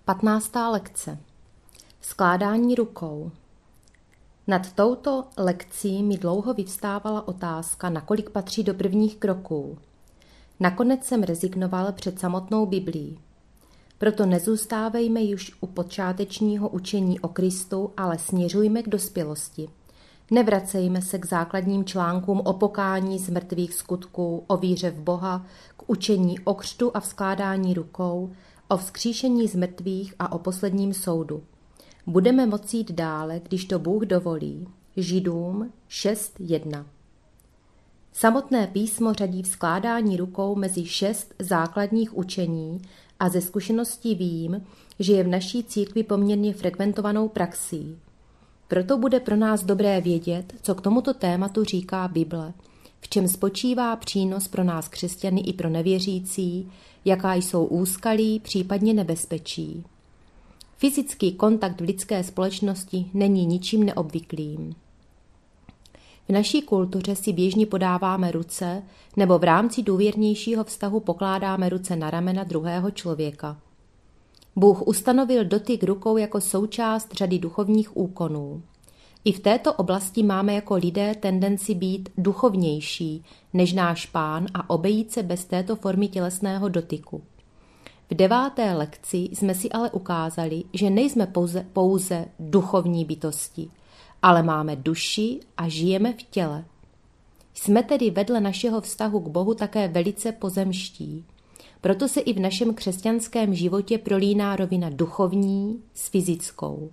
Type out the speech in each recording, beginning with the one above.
15. lekce. Skládání rukou. Nad touto lekcí mi dlouho vyvstávala otázka, nakolik patří do prvních kroků. Nakonec jsem rezignoval před samotnou Biblií. Proto nezůstávejme již u počátečního učení o Kristu, ale směřujme k dospělosti. Nevracejme se k základním článkům o pokání z mrtvých skutků, o víře v Boha, k učení o křtu a vzkládání rukou, o vzkříšení z mrtvých a o posledním soudu. Budeme moci jít dále, když to Bůh dovolí. Židům 6.1. Samotné písmo řadí vzkládání rukou mezi 6 základních učení a ze zkušeností vím, že je v naší církvi poměrně frekventovanou praxí. Proto bude pro nás dobré vědět, co k tomuto tématu říká Bible, v čem spočívá přínos pro nás křesťany i pro nevěřící, jaká jsou úskalí, případně nebezpečí. Fyzický kontakt v lidské společnosti není ničím neobvyklým. V naší kultuře si běžně podáváme ruce nebo v rámci důvěrnějšího vztahu pokládáme ruce na ramena druhého člověka. Bůh ustanovil dotyk rukou jako součást řady duchovních úkonů. I v této oblasti máme jako lidé tendenci být duchovnější než náš Pán a obejít se bez této formy tělesného dotyku. V 9. lekci jsme si ale ukázali, že nejsme pouze duchovní bytosti, ale máme duši a žijeme v těle. Jsme tedy vedle našeho vztahu k Bohu také velice pozemští. Proto se i v našem křesťanském životě prolíná rovina duchovní s fyzickou.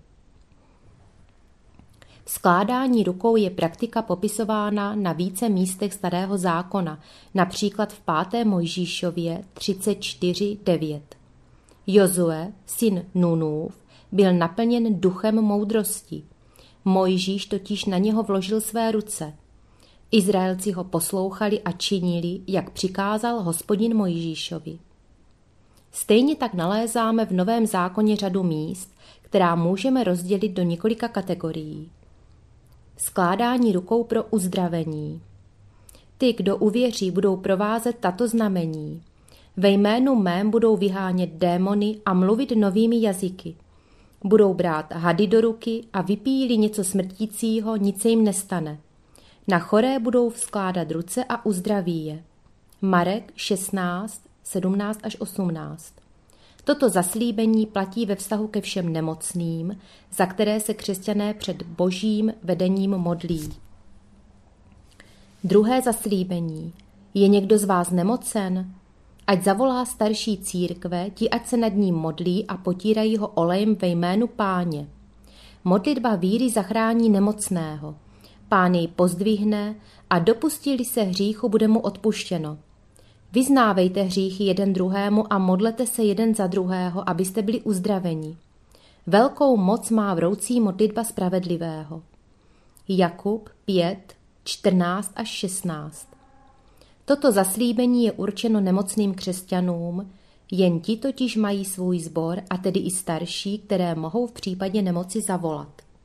Skládání rukou je praktika popisována na více místech Starého zákona, například v 5. Mojžíšově 34.9. Jozue, syn Nunův, byl naplněn duchem moudrosti. Mojžíš totiž na něho vložil své ruce. Izraelci ho poslouchali a činili, jak přikázal Hospodin Mojžíšovi. Stejně tak nalézáme v Novém zákoně řadu míst, která můžeme rozdělit do několika kategorií. Skládání rukou pro uzdravení. Ty, kdo uvěří, budou provázet tato znamení. Ve jménu mém budou vyhánět démony a mluvit novými jazyky. Budou brát hady do ruky a vypíjí-li něco smrtícího, nic se jim nestane. Na choré budou vzkládat ruce a uzdraví je. Marek 16, 17 až 18. Toto zaslíbení platí ve vztahu ke všem nemocným, za které se křesťané před božím vedením modlí. Druhé zaslíbení. Je někdo z vás nemocen? Ať zavolá starší církve, ti ať se nad ním modlí a potírají ho olejem ve jménu Páně. Modlitba víry zachrání nemocného. Pán jej pozdvihne a dopustili se hříchu, bude mu odpuštěno. Vyznávejte hříchy jeden druhému a modlete se jeden za druhého, abyste byli uzdraveni. Velkou moc má vroucí modlitba spravedlivého. Jakub 5, 14 až 16. Toto zaslíbení je určeno nemocným křesťanům, jen ti totiž mají svůj sbor, a tedy i starší, které mohou v případě nemoci zavolat.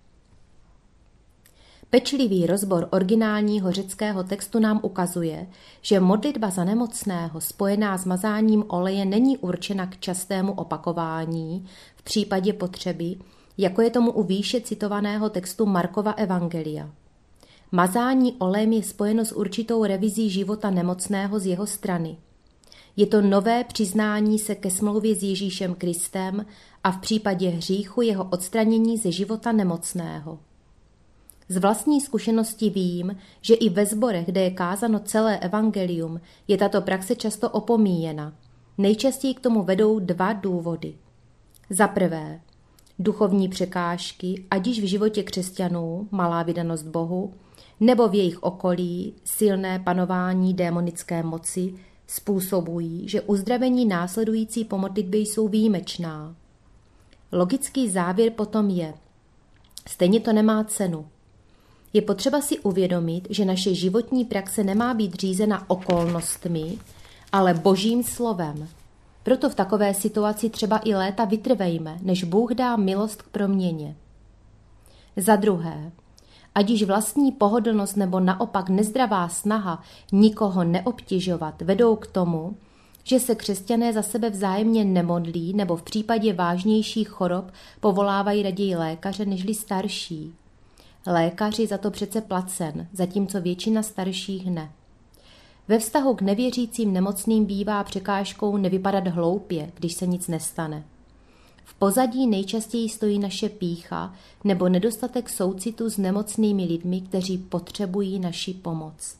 Pečlivý rozbor originálního řeckého textu nám ukazuje, že modlitba za nemocného spojená s mazáním oleje není určena k častému opakování v případě potřeby, jako je tomu u výše citovaného textu Markova evangelia. Mazání olejem je spojeno s určitou revizí života nemocného z jeho strany. Je to nové přiznání se ke smlouvě s Ježíšem Kristem a v případě hříchu jeho odstranění ze života nemocného. Z vlastní zkušenosti vím, že i ve sborech, kde je kázano celé evangelium, je tato praxe často opomíjena. Nejčastěji k tomu vedou 2 důvody. Za prvé, duchovní překážky, ať již v životě křesťanů, malá vydanost Bohu, nebo v jejich okolí, silné panování démonické moci, způsobují, že uzdravení následující po modlitbě jsou výjimečná. Logický závěr potom je, stejně to nemá cenu. Je potřeba si uvědomit, že naše životní praxe nemá být řízena okolnostmi, ale Božím slovem. Proto v takové situaci třeba i léta vytrvejme, než Bůh dá milost k proměně. Za druhé, ať již vlastní pohodlnost nebo naopak nezdravá snaha nikoho neobtěžovat vedou k tomu, že se křesťané za sebe vzájemně nemodlí nebo v případě vážnějších chorob povolávají raději lékaře nežli starší. Lékař je za to přece placen, zatímco většina starších ne. Ve vztahu k nevěřícím nemocným bývá překážkou nevypadat hloupě, když se nic nestane. V pozadí nejčastěji stojí naše pýcha nebo nedostatek soucitu s nemocnými lidmi, kteří potřebují naši pomoc.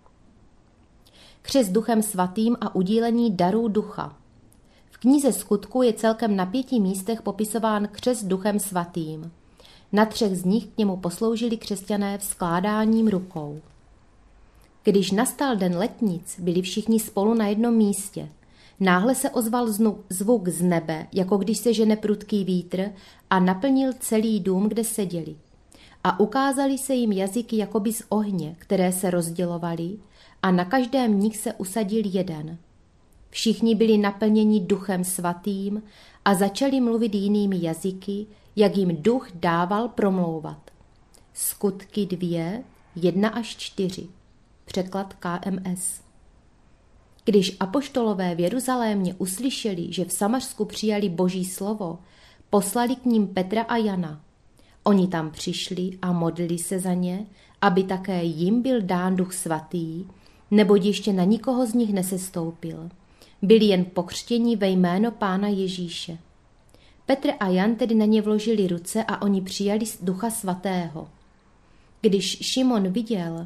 Křest Duchem Svatým a udílení darů ducha. V knize Skutků je celkem na 5 místech popisován křest Duchem Svatým. Na 3 z nich k němu posloužili křesťané vzkládáním rukou. Když nastal den letnic, byli všichni spolu na jednom místě. Náhle se ozval zvuk z nebe, jako když se žene prudký vítr, a naplnil celý dům, kde seděli. A ukázali se jim jazyky jakoby z ohně, které se rozdělovaly, a na každém nich se usadil jeden. Všichni byli naplněni Duchem Svatým a začali mluvit jinými jazyky, jak jim duch dával promlouvat. Skutky 2, 1-4. Překlad KMS. Když apoštolové v Jeruzalémě uslyšeli, že v Samařsku přijali Boží slovo, poslali k ním Petra a Jana. Oni tam přišli a modlili se za ně, aby také jim byl dán Duch Svatý, neboť ještě na nikoho z nich nesestoupil. Byli jen pokřtěni ve jméno Pána Ježíše. Petr a Jan tedy na ně vložili ruce a oni přijali Ducha Svatého. Když Šimon viděl,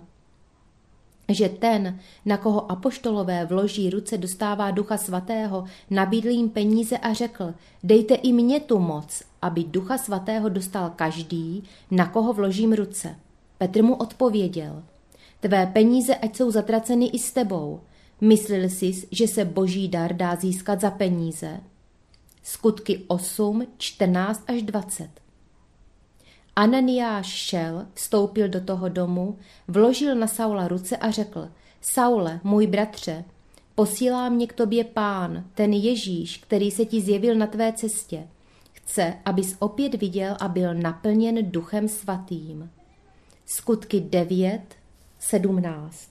že ten, na koho apoštolové vloží ruce, dostává Ducha Svatého, nabídl jim peníze a řekl: dejte i mně tu moc, aby Ducha Svatého dostal každý, na koho vložím ruce. Petr mu odpověděl: tvé peníze ať jsou zatraceny i s tebou. Myslel jsi, že se Boží dar dá získat za peníze? Skutky 8, 14-20. Ananiáš šel, vstoupil do toho domu, vložil na Saula ruce a řekl: Saule, můj bratře, posílá mě k tobě Pán, ten Ježíš, který se ti zjevil na tvé cestě. Chce, abys opět viděl a byl naplněn Duchem Svatým. Skutky 9, 17.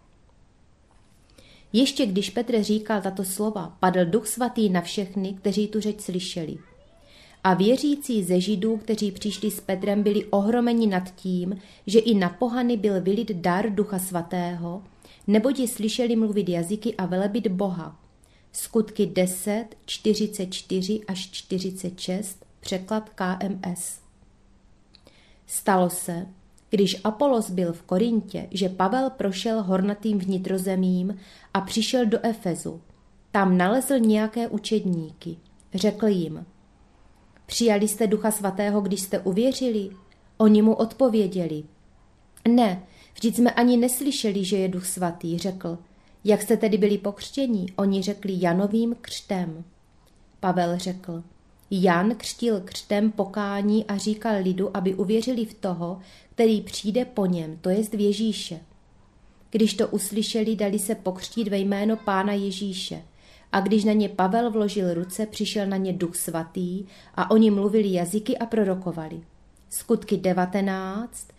Ještě když Petr říkal tato slova, padl Duch Svatý na všechny, kteří tu řeč slyšeli. A věřící ze Židů, kteří přišli s Petrem, byli ohromeni nad tím, že i na pohany byl vylit dar Ducha Svatého, neboť je slyšeli mluvit jazyky a velebit Boha. Skutky 10, 44-46, překlad KMS. Stalo se, když Apolos byl v Korintě, že Pavel prošel hornatým vnitrozemím a přišel do Efezu. Tam nalezl nějaké učedníky. Řekl jim: přijali jste Ducha Svatého, když jste uvěřili? Oni mu odpověděli: ne, vždyť jsme ani neslyšeli, že je Duch Svatý. Řekl: jak jste tedy byli pokřtěni? Oni řekli: Janovým křtem. Pavel řekl: Jan křtil křtem pokání a říkal lidu, aby uvěřili v toho, který přijde po něm, to jest v Ježíše. Když to uslyšeli, dali se pokřtít ve jméno Pána Ježíše. A když na ně Pavel vložil ruce, přišel na ně Duch Svatý a oni mluvili jazyky a prorokovali. Skutky 19,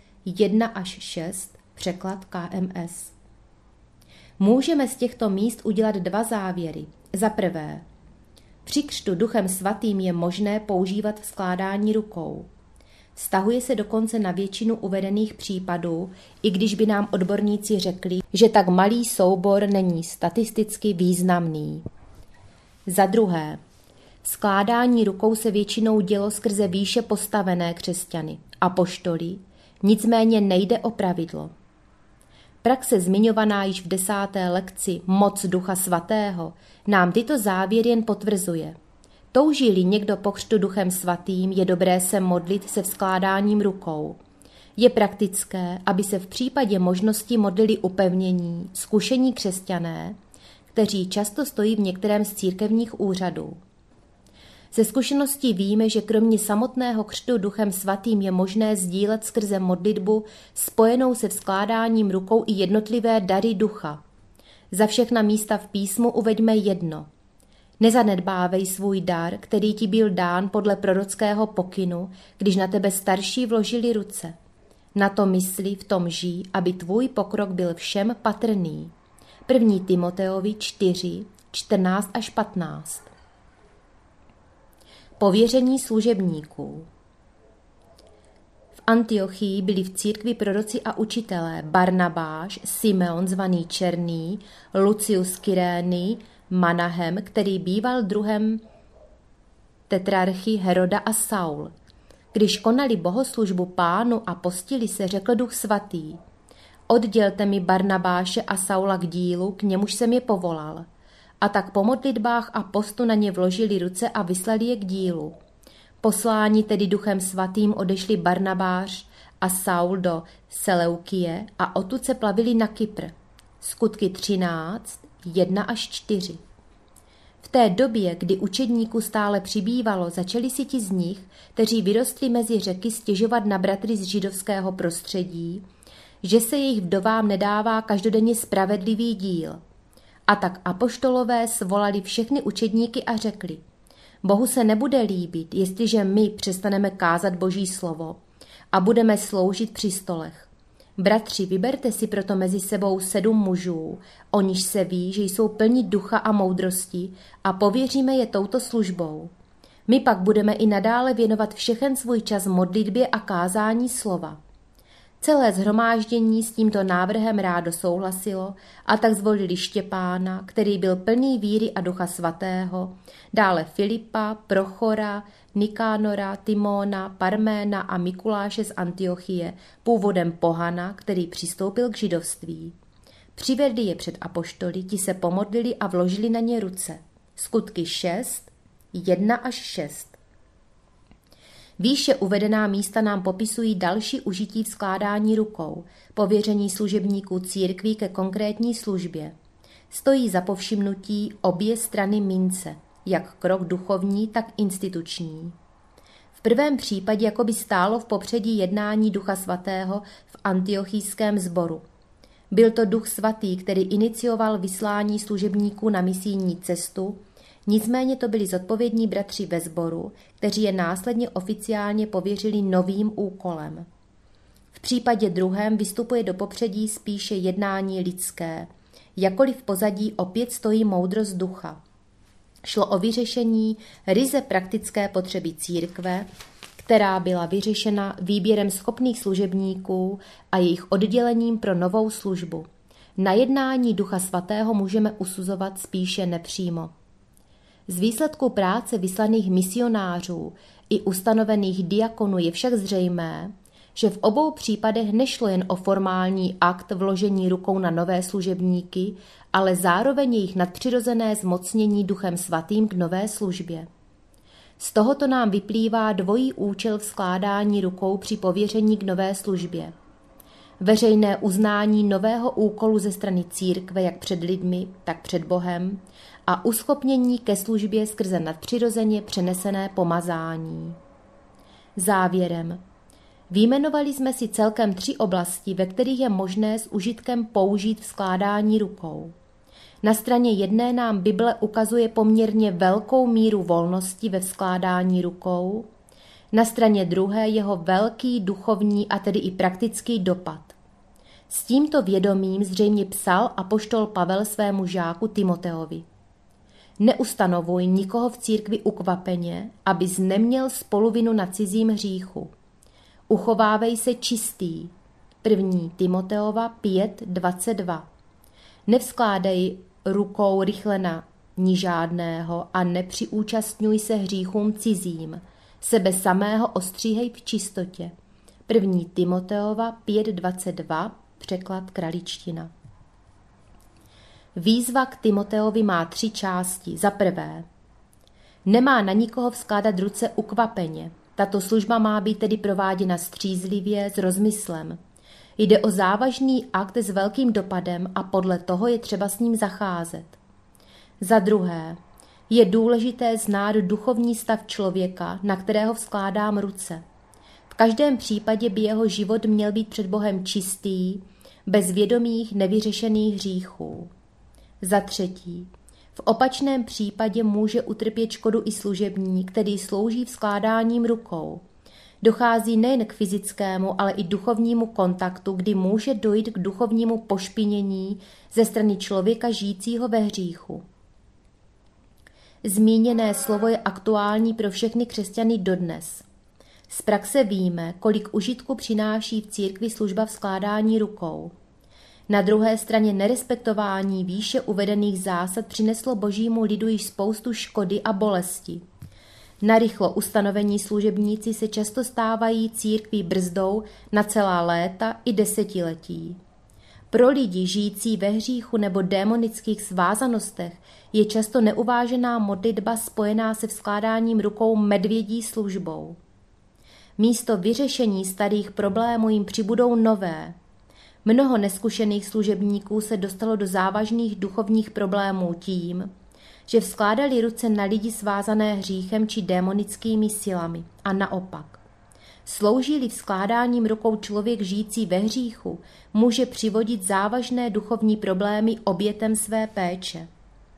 1-6, překlad KMS. Můžeme z těchto míst udělat 2 závěry. Za prvé, při křtu Duchem Svatým je možné používat skládání rukou. Vztahuje se dokonce na většinu uvedených případů, i když by nám odborníci řekli, že tak malý soubor není statisticky významný. Za druhé, skládání rukou se většinou dělo skrze výše postavené křesťany, apoštoly, nicméně nejde o pravidlo. Praxe zmiňovaná již v 10. lekci Moc Ducha Svatého nám tyto závěry jen potvrzuje. Touží-li někdo po křtu Duchem Svatým, je dobré se modlit se vzkládáním rukou. Je praktické, aby se v případě možnosti modlili upevnění, zkušení křesťané, kteří často stojí v některém z církevních úřadů. Ze zkušeností víme, že kromě samotného křtu Duchem Svatým je možné sdílet skrze modlitbu spojenou se vzkládáním rukou i jednotlivé dary ducha. Za všechna místa v písmu uveďme jedno. Nezanedbávej svůj dar, který ti byl dán podle prorockého pokynu, když na tebe starší vložili ruce. Na to mysli, v tom žij, aby tvůj pokrok byl všem patrný. 1. Timoteovi 4, 14 až 15. Pověření služebníků. V Antiochii byli v církvi proroci a učitelé Barnabáš, Simeon zvaný Černý, Lucius Kyrény, Manahem, který býval druhem tetrarchy Heroda a Saul. Když konali bohoslužbu Pánu a postili se, řekl Duch svatý: Oddělte mi Barnabáše a Saula k dílu, k němuž jsem je povolal. A tak po modlitbách a postu na ně vložili ruce a vyslali je k dílu. Posláni tedy Duchem svatým odešli Barnabáš a Saul do Seleukie a odtud se plavili na Kypr. Skutky 13, 1 až 4. V té době, kdy učedníků stále přibývalo, začali si ti z nich, kteří vyrostli mezi řeky, stěžovat na bratry z židovského prostředí, že se jejich vdovám nedává každodenně spravedlivý díl. A tak apoštolové svolali všechny učedníky a řekli: Bohu se nebude líbit, jestliže my přestaneme kázat Boží slovo a budeme sloužit při stolech. Bratři, vyberte si proto mezi sebou 7 mužů, o niž se ví, že jsou plní ducha a moudrosti, a pověříme je touto službou. My pak budeme i nadále věnovat všechen svůj čas modlitbě a kázání slova. Celé shromáždění s tímto návrhem rádo souhlasilo a tak zvolili Štěpána, který byl plný víry a Ducha svatého, dále Filipa, Prochora, Nikánora, Timóna, Parména a Mikuláše z Antiochie, původem pohana, který přistoupil k židovství. Přivedli je před apoštoly, ti se pomodlili a vložili na ně ruce. Skutky 6, 1 až 6. Výše uvedená místa nám popisují další užití v skládání rukou, pověření služebníků církví ke konkrétní službě. Stojí za povšimnutí obě strany mince, jak krok duchovní, tak instituční. V prvém případě jakoby stálo v popředí jednání Ducha svatého v antiochijském sboru. Byl to Duch svatý, který inicioval vyslání služebníků na misijní cestu, nicméně to byli zodpovědní bratři ve sboru, kteří je následně oficiálně pověřili novým úkolem. V případě druhém vystupuje do popředí spíše jednání lidské, jakkoliv v pozadí opět stojí moudrost ducha. Šlo o vyřešení ryze praktické potřeby církve, která byla vyřešena výběrem schopných služebníků a jejich oddělením pro novou službu. Na jednání Ducha svatého můžeme usuzovat spíše nepřímo. Z výsledku práce vyslaných misionářů i ustanovených diakonů je však zřejmé, že v obou případech nešlo jen o formální akt vložení rukou na nové služebníky, ale zároveň jejich nadpřirozené zmocnění Duchem svatým k nové službě. Z tohoto nám vyplývá dvojí účel v skládání rukou při pověření k nové službě. Veřejné uznání nového úkolu ze strany církve jak před lidmi, tak před Bohem a uschopnění ke službě skrze nadpřirozeně přenesené pomazání. Závěrem. Vyjmenovali jsme si celkem 3 oblasti, ve kterých je možné s užitkem použít v skládání rukou. Na straně jedné nám Bible ukazuje poměrně velkou míru volnosti ve skládání rukou, na straně druhé jeho velký duchovní a tedy i praktický dopad. S tímto vědomím zřejmě psal apoštol Pavel svému žáku Timoteovi: Neustanovuj nikoho v církvi ukvapeně, abys neměl spoluvinu na cizím hříchu. Uchovávej se čistý. 1. Timoteova 5:22. Nevskládej rukou rychle na ní žádného a nepřiúčastňuj se hříchům cizím. Sebe samého ostříhej v čistotě. 1. Timoteova 5:22, překlad Kraličtina. Výzva k Timoteovi má 3 části. Za prvé, nemá na nikoho vzkládat ruce ukvapeně. Tato služba má být tedy prováděna střízlivě, s rozmyslem. Jde o závažný akt s velkým dopadem a podle toho je třeba s ním zacházet. Za druhé, je důležité znát duchovní stav člověka, na kterého vzkládám ruce. V každém případě by jeho život měl být před Bohem čistý, bez vědomých nevyřešených hříchů. Za třetí, v opačném případě může utrpět škodu i služebník, který slouží vzkládáním rukou. Dochází nejen k fyzickému, ale i duchovnímu kontaktu, kdy může dojít k duchovnímu pošpinění ze strany člověka žijícího ve hříchu. Zmíněné slovo je aktuální pro všechny křesťany dodnes. Z praxe víme, kolik užitku přináší v církvi služba v skládání rukou. Na druhé straně nerespektování výše uvedených zásad přineslo božímu lidu již spoustu škody a bolesti. Narychlo ustanovení služebníci se často stávají církví brzdou na celá léta i desetiletí. Pro lidi žijící ve hříchu nebo démonických svázanostech je často neuvážená modlitba spojená se vskládáním rukou medvědí službou. Místo vyřešení starých problémů jim přibudou nové. Mnoho neskušených služebníků se dostalo do závažných duchovních problémů tím, že vzkládali ruce na lidi svázané hříchem či démonickými silami a naopak. Slouží-li vzkládáním rukou člověk žijící ve hříchu, může přivodit závažné duchovní problémy obětem své péče.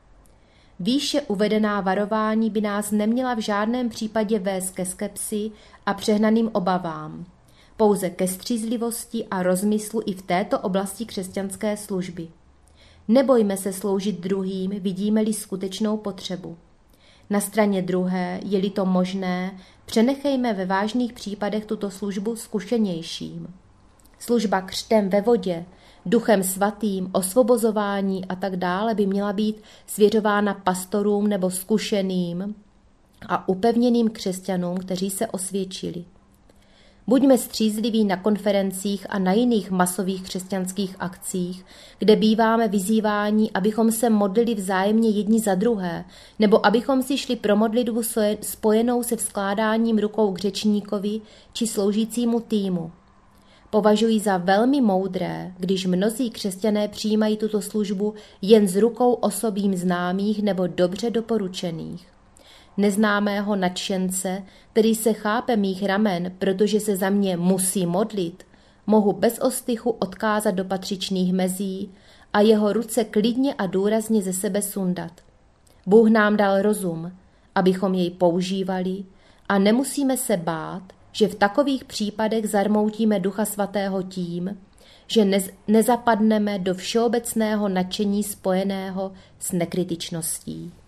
Výše uvedená varování by nás neměla v žádném případě vést ke skepsi a přehnaným obavám, pouze ke střízlivosti a rozmyslu i v této oblasti křesťanské služby. Nebojme se sloužit druhým, vidíme-li skutečnou potřebu. Na straně druhé, je-li to možné, přenechejme ve vážných případech tuto službu zkušenějším. Služba křtem ve vodě, duchem svatým, osvobozování a tak dále by měla být svěřována pastorům nebo zkušeným a upevněným křesťanům, kteří se osvědčili. Buďme střízliví na konferencích a na jiných masových křesťanských akcích, kde býváme vyzýváni, abychom se modlili vzájemně jedni za druhé, nebo abychom si šli pro modlitbu spojenou se vzkládáním rukou k řečníkovi či sloužícímu týmu. Považuji za velmi moudré, když mnozí křesťané přijímají tuto službu jen z rukou osobím známých nebo dobře doporučených. Neznámého nadšence, který se chápe mých ramen, protože se za mě musí modlit, mohu bez ostychu odkázat do patřičných mezí a jeho ruce klidně a důrazně ze sebe sundat. Bůh nám dal rozum, abychom jej používali a nemusíme se bát, že v takových případech zarmoutíme Ducha Svatého tím, že nezapadneme do všeobecného nadšení spojeného s nekritičností.